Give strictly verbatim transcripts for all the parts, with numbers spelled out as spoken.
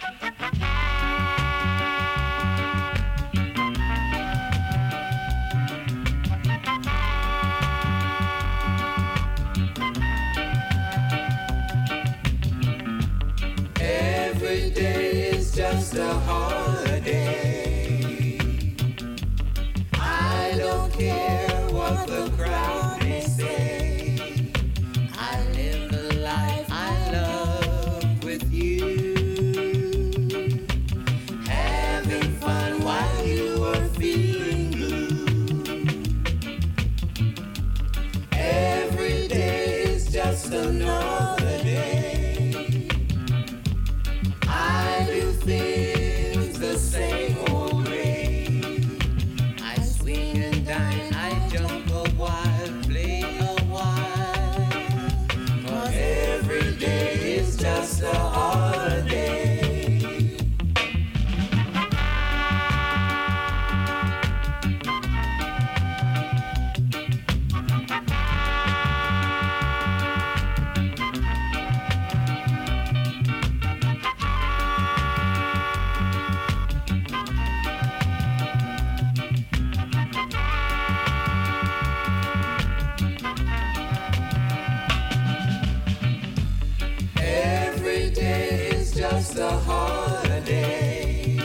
Every day is just a holiday. I don't care what the crowd may say. I live the life I love with you. Having fun while you are feeling blue. Every day is just another day. I do things the same old way. I swing and dine, I jump a while, play a while. 'Cause every day is just a holiday. Every day is just a holiday.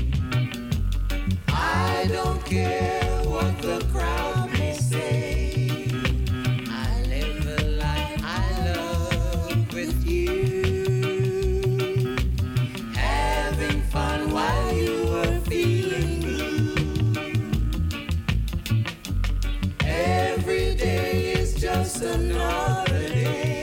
I don't care what the crowd may say. I live the life I love with you. Having fun while you are feeling blue. Every day is just another day.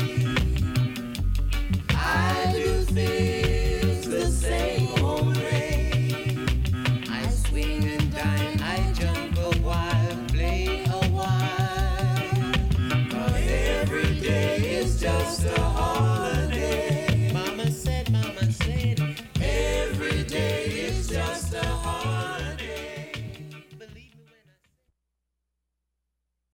I do things the same old way. I swing and dine, I jump a while, play a while. 'Cause every day is just a holiday. Mama said, Mama said, every day is just a holiday.